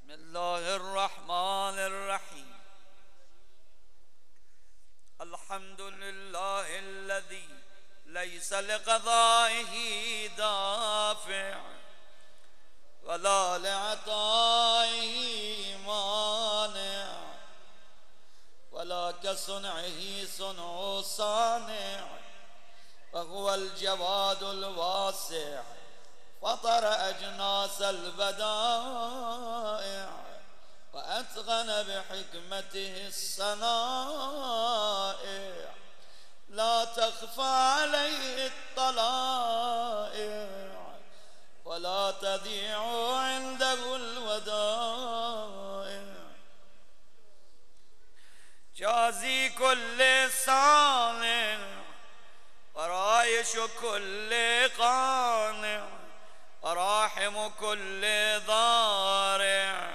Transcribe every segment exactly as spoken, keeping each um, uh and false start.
بسم الله الرحمن الرحيم. الحمد لله الذي ليس لقضائه دافع ولا لعطائه مانع، ولا كصنعه صنع صانع، وهو الجواد الواسع فطر أجناس البدائع وأتقن بحكمته الصنائع، لا تخفى عليه الطلائع ولا تضيع عنده الودائع. جازي كل صانع ورايش كل قانع وراحم كل ضارع،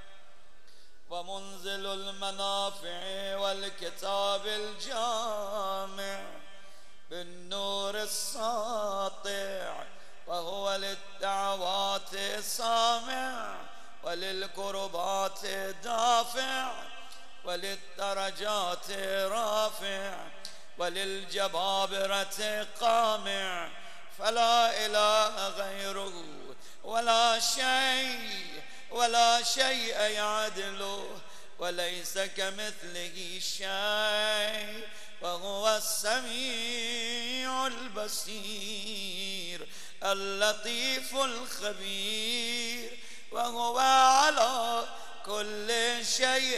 ومنزل المنافع والكتاب الجامع بالنور الساطع، وهو للدعوات سامع وللكربات دافع وللدرجات رافع وللجبابرة قامع، فلا إله غيره ولا شيء ولا شيء يعدله وليس كمثله شيء، وهو السميع البصير اللطيف الخبير، وهو على كل شيء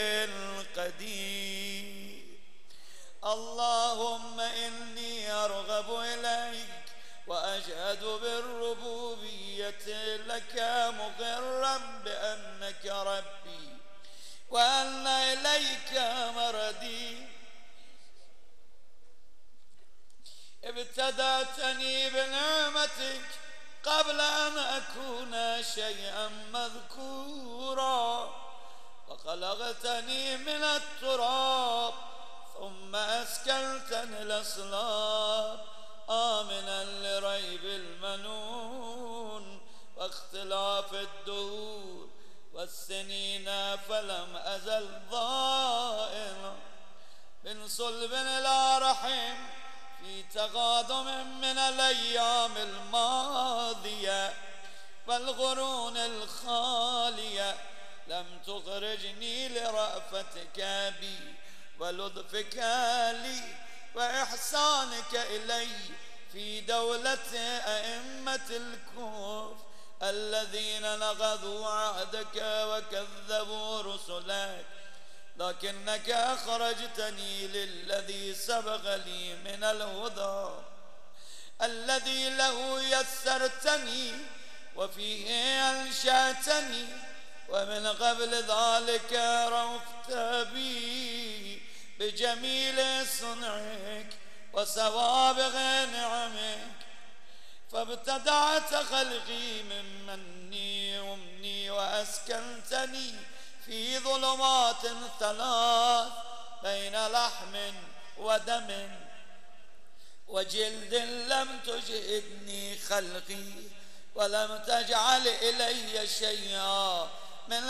قدير. اللهم إني أرغب إليك وأشهد بالربوبية لك مقرا بأنك ربي وأن إليك مردي. ابتدأتني بنعمتك قبل أن أكون شيئا مذكورا، وخلقتني من التراب ثم أسكنتني الأصلاب آمنا لريب المنون واختلاف الدهور والسنين، فلم أزل ضائعا من صلب إلى رحم في تقادم من الأيام الماضية والقرون الخالية، لم تخرجني لرأفتك بي ولطفك لي وإحسانك إلي في دولة أئمة الكفر الذين نقضوا عهدك وكذبوا رسلك، لكنك أخرجتني للذي سبق لي من الهدى الذي له يسرتني وفيه أنشأتني، ومن قبل ذلك رفت بي بجميل صنعك وسوابغ نعمك، فابتدعت خلقي من مني ومني وأسكنتني في ظلمات ثلاث بين لحم ودم وجلد، لم تجهدني خلقي ولم تجعل إلي شيئا من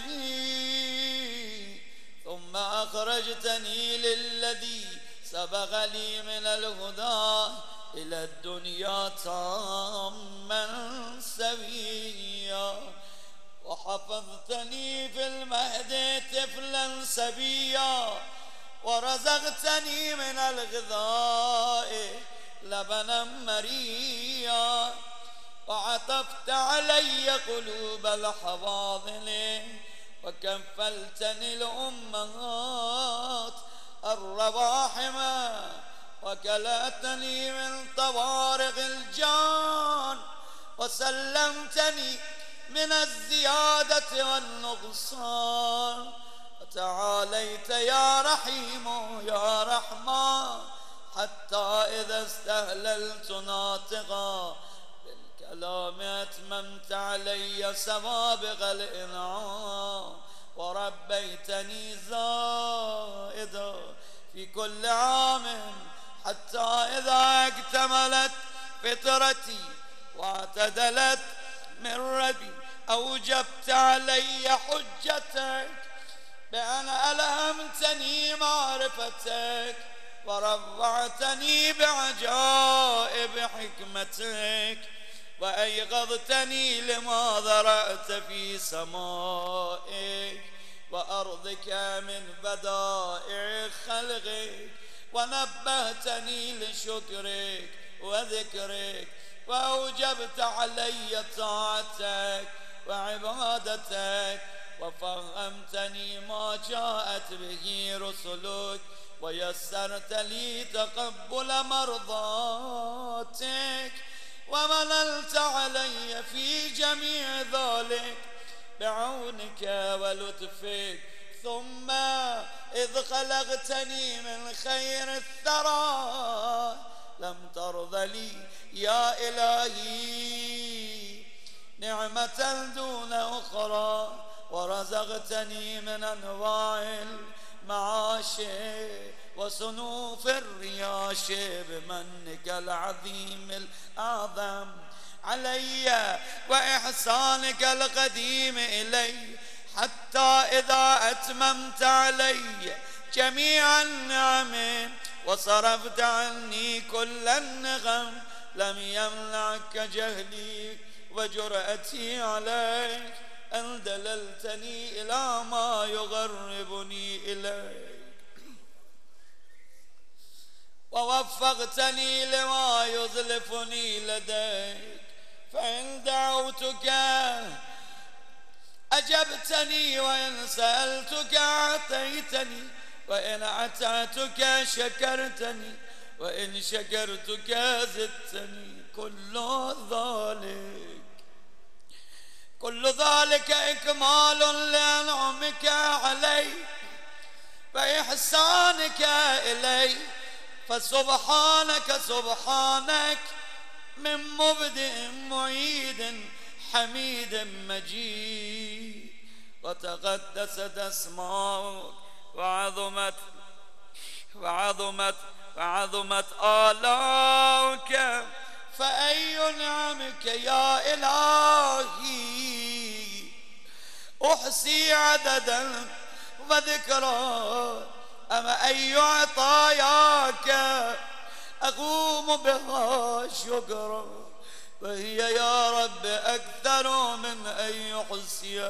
أمري، ثم أخرجتني للذي سبق لي من الهدى إلى الدنيا تاما سويا، وحفظتني في المهد طفلا سبيا، ورزقتني من الغذاء لبنا مريا، وعطفت علي قلوب الحواضن وكفلتني الأمهات الرواحم، وكلأتني من طوارق الجان، وسلمتني من الزيادة والنقصان، وتعاليت يا رحيم يا رحمن حتى إذا استهللت ناطقا بالكلام أتممت علي سوابغ الإنعام، وربيتني زائدا في كل عام حتى إذا اكتملت فطرتي واعتدلت من ربي أوجبت علي حجتك بأن ألهمتني معرفتك ورفعتني بعجائب حكمتك وأيقظتني لما ذرأت في سمائك وأرضك من بدائع خلقك ونبهتني لشكرك وذكرك وأوجبت علي طاعتك وعبادتك وفهمتني ما جاءت به رسلك ويسرت لي تقبل مرضاتك ومنلت علي في جميع ذلك بعونك ولطفك. ثم إذ خلقتني من خير الثرى لم ترض لي يا إلهي نعمة دون أخرى ورزقتني من أنواع المعاش وصنوف الرياش بمنك العظيم الأعظم علي وإحسانك القديم إلي، حتى إذا أتممت علي جميع النعم وصرفت عني كل النغم لم يمنعك جهلي وجرأتي عليك أن دللتني إلى ما يغربني إليك ووفقتني لما يزلفني لديك. فإن دعوتك أجبتني وإن سألتك أعطيتني وإن أطعتك شكرتني وإن شكرتك زدتني. كل ذلك كل ذلك إكمال لأنعمك علي وإحسانك إلي، فسبحانك سبحانك من مبدئ معيد حميد مجيد. وتقدست أسماؤك وعظمت وعظمت وعظمت آلاؤك، فأي نعمك يا إلهي أحصي عددا وذكرا، أما أي عطاياك أقوم بها شكرا، وهي يا رب أكثر من أن يحصيها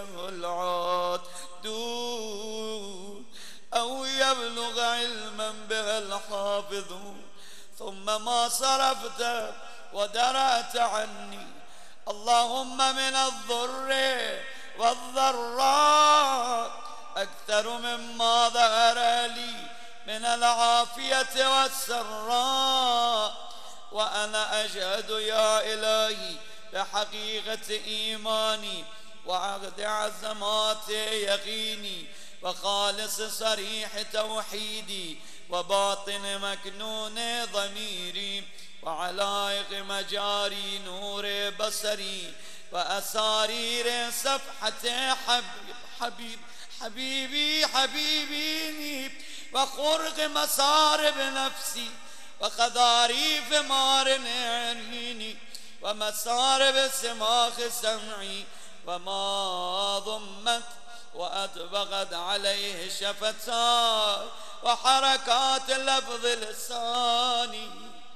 العادون أو يبلغ علما بها الحافظون. ثم ما صرفت ودرأت عني اللهم من الضر والضراء أكثر مما ظهر لي من العافية والسراء. وأنا أشهد يا إلهي بحقيقة إيماني وعقد عزمات يقيني وخالص صريح توحيدي وباطن مكنون ضميري وعلائق مجاري نور بصري وأسارير صفحة حبيب حبيب حبيبي حبيبي وخرق مصارب نفسي وخضاريف مارن عيني ومصارب سماخ سمعي وما ضمت وأطبقت عليه شفتاي وحركات لفظ لساني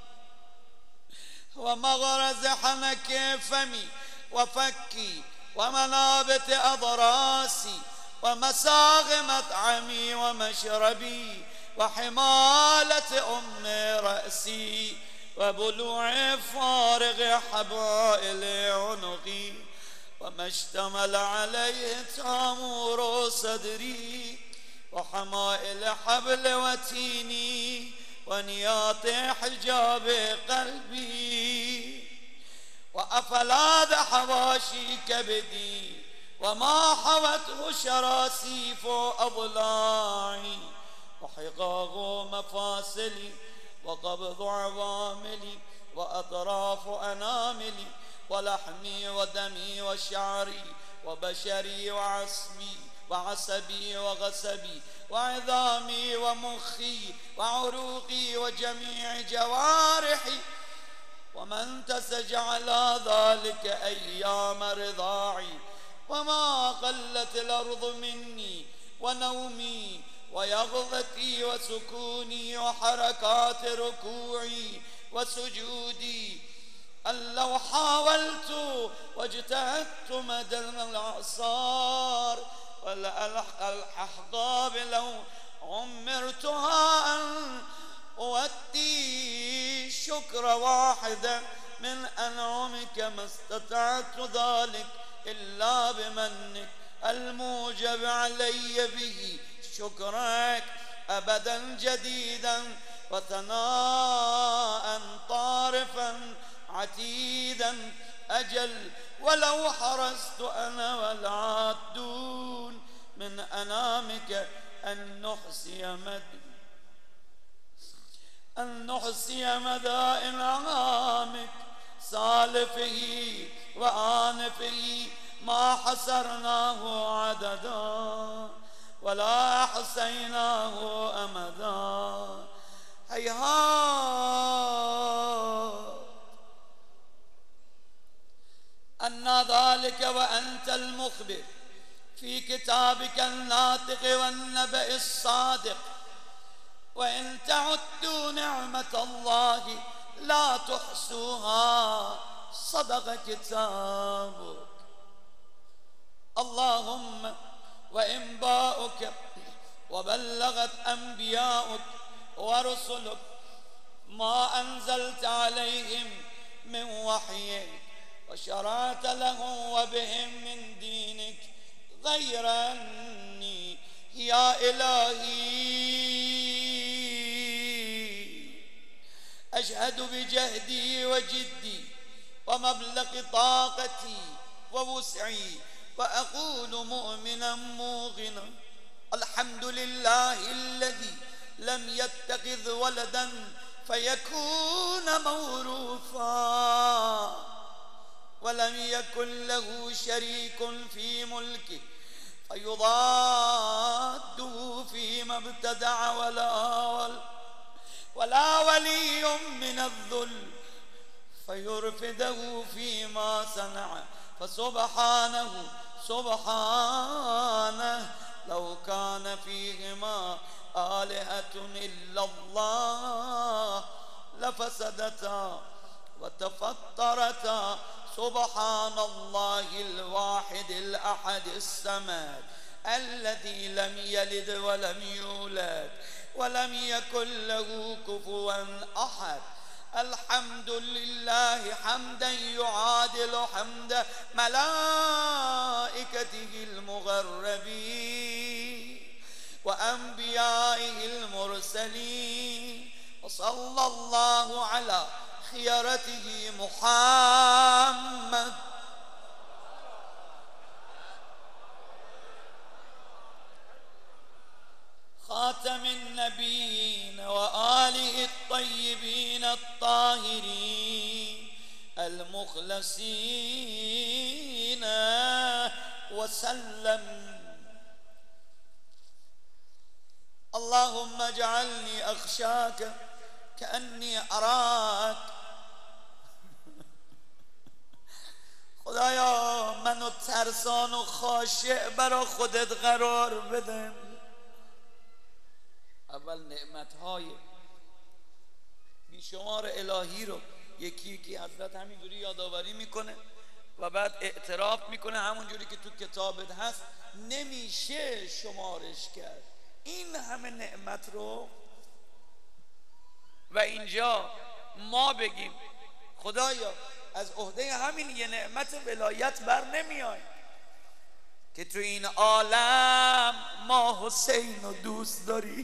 ومغرز حنك فمي وفكي ومنابت أضراسي ومساغ مطعمي ومشربي وحمالة أم رأسي وبلوع فارغ حبائل عنقي وما اشتمل عليه تامور صدري وحمائل حبل وتيني ونياط حجاب قلبي وأفلاد حواشي كبدي وما حوته شراسيف أضلاعي وحقاق مفاصلي وقبض عواملي وأطراف أناملي ولحمي ودمي وشعري وبشري وعصبي وعصبي وغصبي وعظامي ومخي وعروقي وجميع جوارحي ومن تسج على ذلك أيام رضاعي وما قلت الأرض مني ونومي ويقظتي وسكوني وحركات ركوعي وسجودي أن لو حاولت واجتهدت مدى الأعصار والأحقاب لو عمرتها أن أؤدي شكر واحدا من أنعمك ما استطعت ذلك إلا بمنك الموجب علي به شكرك أبدا جديدا وثناء طارفا عتيدا أجل ولو حرصت أنا والعادون من أنامك أن نحصي مد أن نحصي مدى إنعامك سالفه وآنفه ما حصرناه عددا ولا أحصيناه أمدا هيهات أن ذلك وأنت المخبر في كتابك الناطق والنبأ الصادق وإن تعدوا نعمة الله لا تحصوها صدق كتابك. اللهم وإنباؤك وبلغت أنبياؤك ورسلك ما أنزلت عليهم من وحيك وشرعت لهم وبهم من دينك غير أني يا إلهي أشهد بجهدي وجدي ومبلغ طاقتي ووسعي وأقول مؤمنا موقنا الحمد لله الذي لم يتخذ ولدا فيكون موروثا ولم يكن له شريك في ملكه فيضاده فيما ابتدع ولا ولا ولي من الذل فيرفده فيما صنع فسبحانه سبحانه لو كان فيهما آلهة إلا الله لفسدتا وتفطرتا سبحان الله الواحد الأحد الصمد الذي لم يلد ولم يولد ولم يكن له كفوا أحد. الحمد لله حمدا يعادل حمد ملائكته المغربين وأنبيائه المرسلين وصلى الله على خيرته محمد خاتم النبيين وآله الطيبين الطاهرين المخلصين وسلم. اللهم اجعلني أخشاك كأني أراك. خدایا منو ترسان و خاشع برا خودت قرار بده. اول نعمتهای بیشمار الهی رو یکی یکی حضرت همینجوری یادآوری میکنه و بعد اعتراف میکنه همونجوری که تو کتابت هست نمیشه شمارش کرد این همه نعمت رو. و اینجا ما بگیم خدایا از عهده همین یه نعمت ولایت بر نمیای که تو این عالم ما حسین رو دوست داری،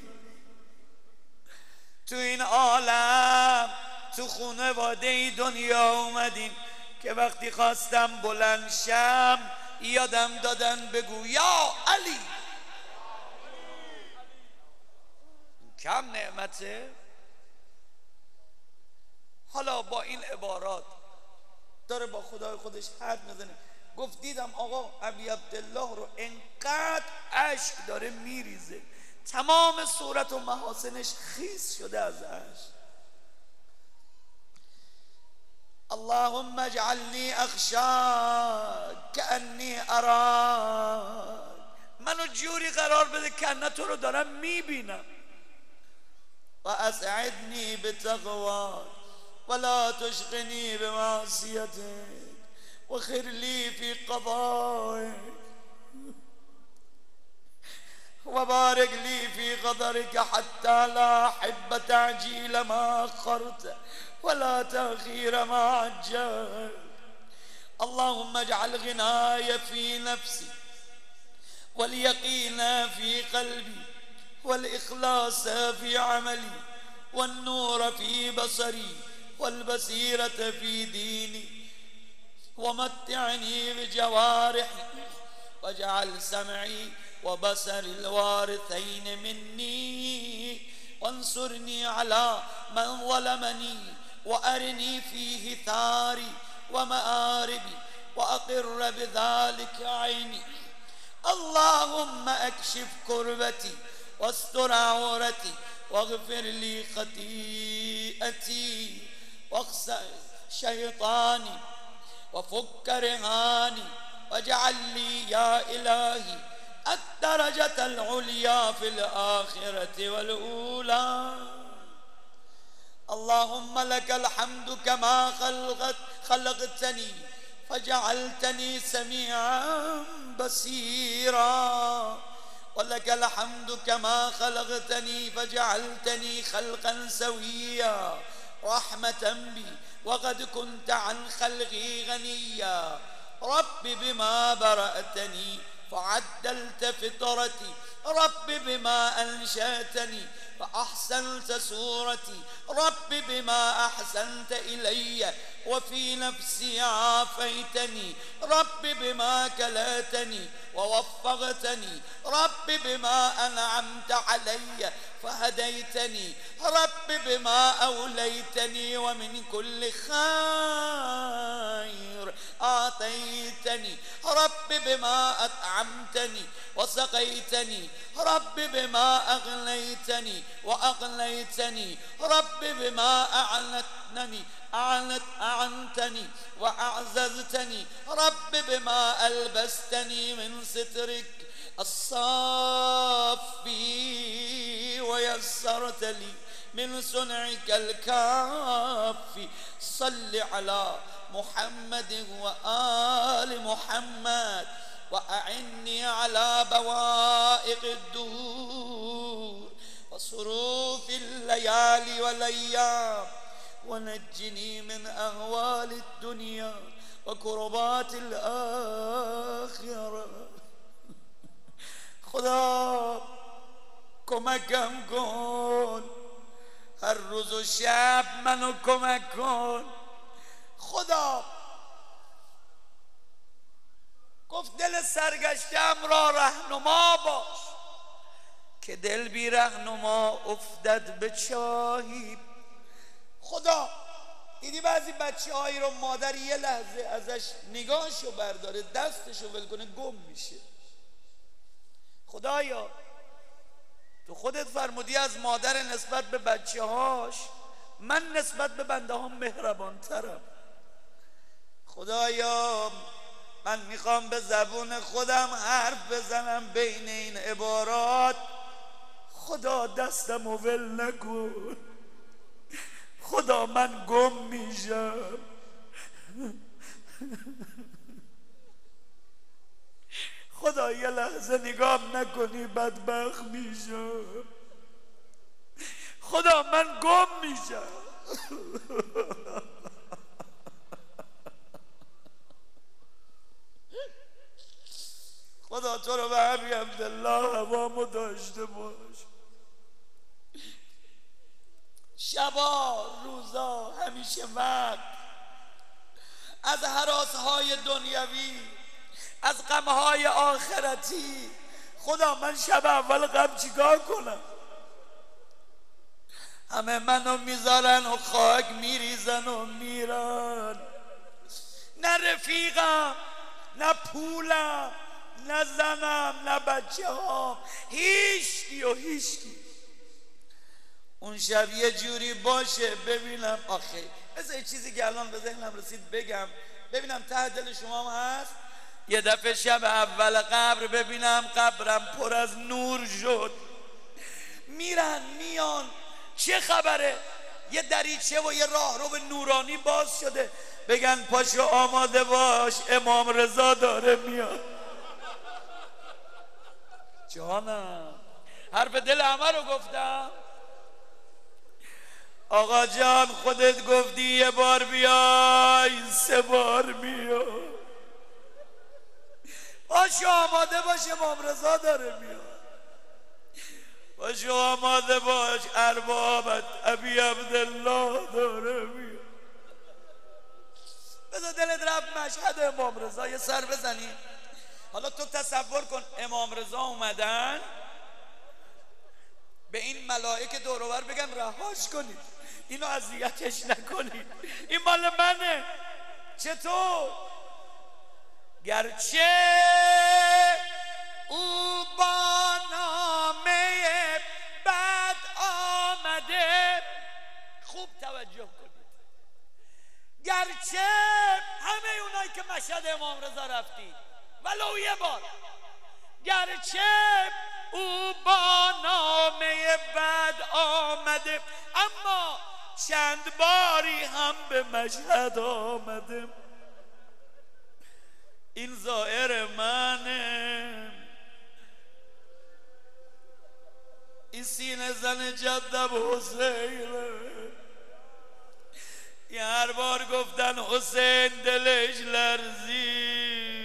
تو این عالم تو خانواده دنیا اومدیم که وقتی خواستم بلند شم یادم دادن بگو یا علی. کم نعمته؟ حالا با این عبارات داره با خدای خودش حد میزنه. گفت دیدم آقا ابی عبدالله رو انقدر اشک داره میریزه، تمام صورت و محاسنش خیس شده از اشک. اللهم اجعلني اخشاك كأنی اراک، منو جوری قرار بده که تو رو دارم میبینم. و اسعدنی بتقواک ولا تشقنی بمعصیتک وخر لی فی قضائک وبارك لي في قدرك حتى لا أحب تعجيل ما أخرت ولا تأخير ما عجلت. اللهم اجعل غناي في نفسي واليقين في قلبي والإخلاص في عملي والنور في بصري والبصيرة في ديني، ومتعني بجوارحي واجعل سمعي وبصر الوارثين مني، وانصرني على من ظلمني وأرني فيه ثاري ومآربي وأقر بذلك عيني. اللهم اكشف كربتي واستر عورتي واغفر لي خطيئتي واخسأ شيطاني وفك رهاني، واجعل لي يا إلهي الدرجة العليا في الآخرة والأولى. اللهم لك الحمد كما خلقت خلقتني فجعلتني سميعا بصيرا، ولك الحمد كما خلقتني فجعلتني خلقا سويا رحمة بي وقد كنت عن خلقي غنيا. رب بما برأتني فعدلت فطرتي، رب بما أنشأتني فأحسنت صورتي، رب بما أحسنت إلي وفي نفسي عافيتني، رب بما كلاتني ووفقتني، رب بما أنعمت علي فهديتني، رب بما أوليتني ومن كل خير آتيتني، رب بما أطعمتني وسقيتني، رب بما أغنيتني وأغنيتني، رب بما أعنتني أعنت أعنتني وأعززتني، رب بما ألبستني من سترك الصافي ويسرت لي من صنعك الكافي. صل على محمد وآل محمد وأعني على بوائق الدهور وصروف الليالي والأيام، ونجني من أهوال الدنيا وكربات الآخرة. خدا کمکم کن، هر روز و شب منو کمک کن. خدا گفت دل سرگشتم را رهنما باش که دل بی رهنما افتد به چاهی. خدا دیدی بعضی بچه هایی رو مادر یه لحظه ازش نگاهشو برداره دستشو ول کنه گم میشه. خدایا تو خودت فرمودی از مادر نسبت به بچه هاش من نسبت به بنده ها مهربان ترم. خدایا من میخوام به زبون خودم حرف بزنم بین این عبارات. خدا دستم و ول نکن، خدا من گم میشم. خدا یه لحظه نگام نکنی بدبخت میشم. خدا من گم میشم. خدا تو رو به حبی عبدالله هوامو داشته باش. شبا روزا همیشه وقت از هراسهای دنیوی از غمهای آخرتی. خدا من شب اول غم چیکار کنم؟ همه منو میذارن و خاک میریزن و میرن، نه رفیقم نه پولم نه زنم نه بچه ها، هیچکی و هیچکی. اون شب یه جوری باشه ببینم. آخه مثل یه چیزی که الان به ذهنم رسید بگم، ببینم ته دل شما هم هست. یه دفعه شب اول قبر ببینم قبرم پر از نور شد، میرن میان چه خبره، یه دریچه و یه راهرو نورانی باز شده، بگن پاشو آماده باش امام رضا داره میاد. جانم حرف دل همه رو گفتم. آقا جان خودت گفتی یه بار بیای سه بار بیای، پاشو آماده باش امام رضا داره میاد، پاشو آماده باش اربابت ابی عبدالله داره میاد. بذار دلت رفت مشهد امام رضا یه سر بزنی. حالا تو تصور کن امام رضا اومدن به این ملائکه دور و بر بگن رهاش کنید، اینو اذیتش نکنید، این مال منه. چطور؟ گرچه او با نامه بد آمده، خوب توجه کنید، گرچه همه اونایی که مشهد امام رضا رفتید ولو یه بار، گرچه او با نامه بد آمده اما چند باری هم به مشهد آمده. این ظاهر منه، این سینه زن جدب حسینه. یه هر بار گفتن حسین دلش لرزی.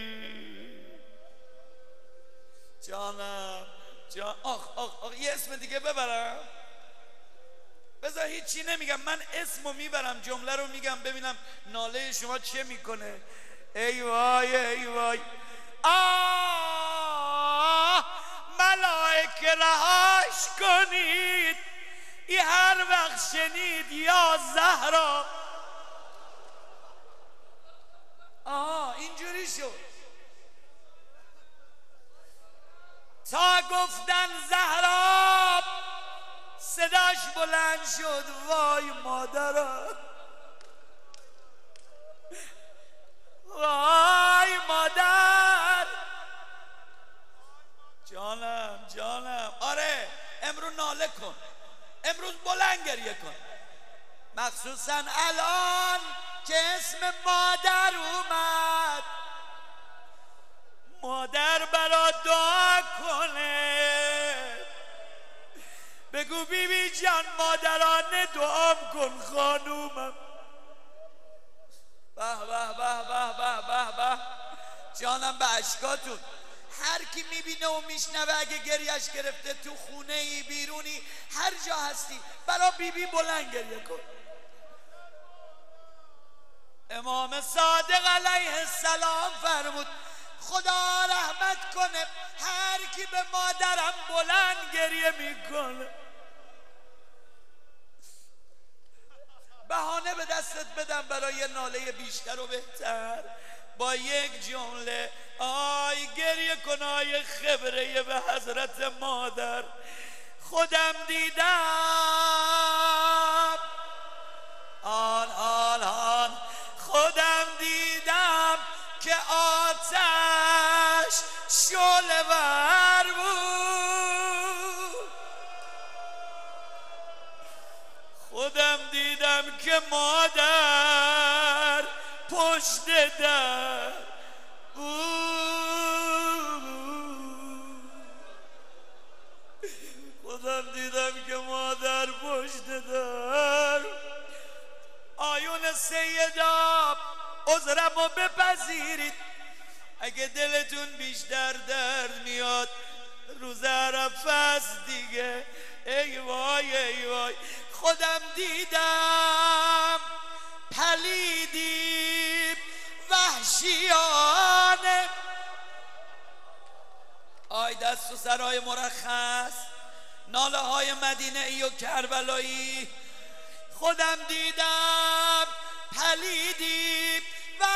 جانم جان آخ آخ آخ یه اسم دیگه ببرم؟ بذار هیچی نمیگم، من اسمو میبرم جمله رو میگم ببینم ناله شما چه میکنه. ای وای ای وای آه ملائکه رهاش کنید، ای هر وقت شنید یا زهرا. آه اینجوری شد تا گفتن زهرا صداش بلند شد وای مادرم، وای مادر. جانم جانم آره امروز ناله کن، امروز بلند گریه کن، مخصوصا الان که اسم مادر اومد. مادر برات دعا کنه، بگو بی بی جان مادرانه دعام کن خانومم. به به به به به به به جانم به اشکاتون. هر کی میبینه و میشنوه اگه گریش گرفته تو خونه ای بیرونی هر جا هستی برا بی بی بلند گریه کن. امام صادق علیه السلام فرمود خدا رحمت کنه هر کی به مادرم بلند گریه میکنه. بهانه به دستت بدم برای ناله بیشتر و بهتر با یک جمله. آی گریه کن آی خبره به حضرت مادر. خودم دیدم آن آن آن خودم دیدم که آتش شعله ور بود، خودم دیدم که مادر پشت در بود، خودم دیدم که مادر پشت در. آیون سیدا عذرمو بپذیرید اگه دلتون بیشتر درد میاد روز عرفه است دیگه. ای وای ای وای خودم دیدم پلیدی وحشیانه. آی دست و سرای مرخص ناله های مدینه ای و کربلایی. خودم دیدم پلیدی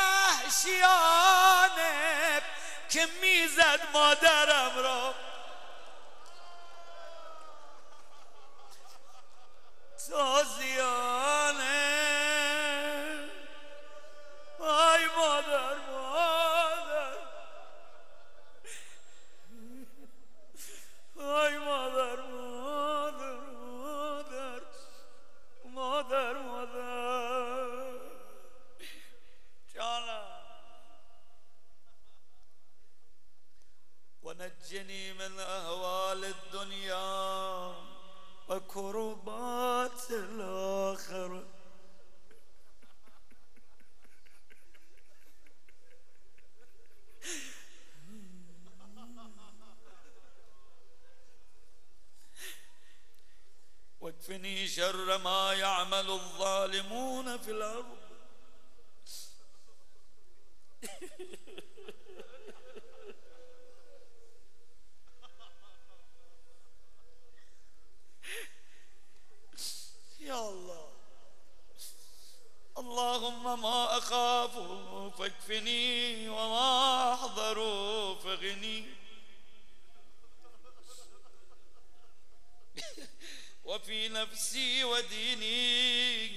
وحشیانه که میزد مادرم را. ونجني من أهوال الدنيا وكربات الآخرة. واكفني شر ما يعمل الظالمون في الأرض. يا الله، اللهم ما أخاف فاكفني وما أحضر فاغني، وفي نفسي وديني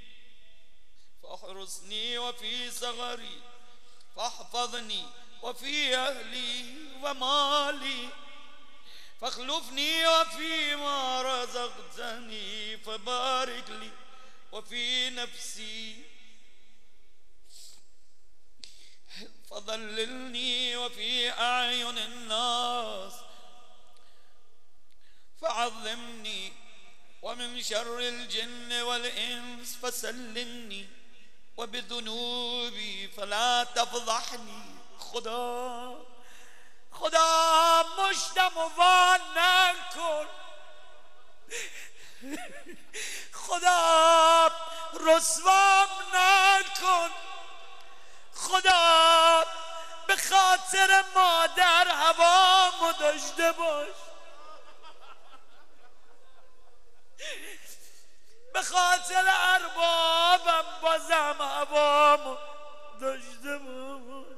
فاحرسني، وفي صغري فاحفظني، وفي أهلي ومالي فاخلفني، وفيما رزقتني فبارك لي، وفي نفسي فضللني، وفي أعين الناس فعظمني، ومن شر الجن والإنس فسلمني، وبذنوبي فلا تفضحني. خدا خدا مشتم وان نکن، خدا رسوام نکن، خدا به خاطر مادر هوامو داشته باش، به خاطر اربابم بازم هوامو داشته باش.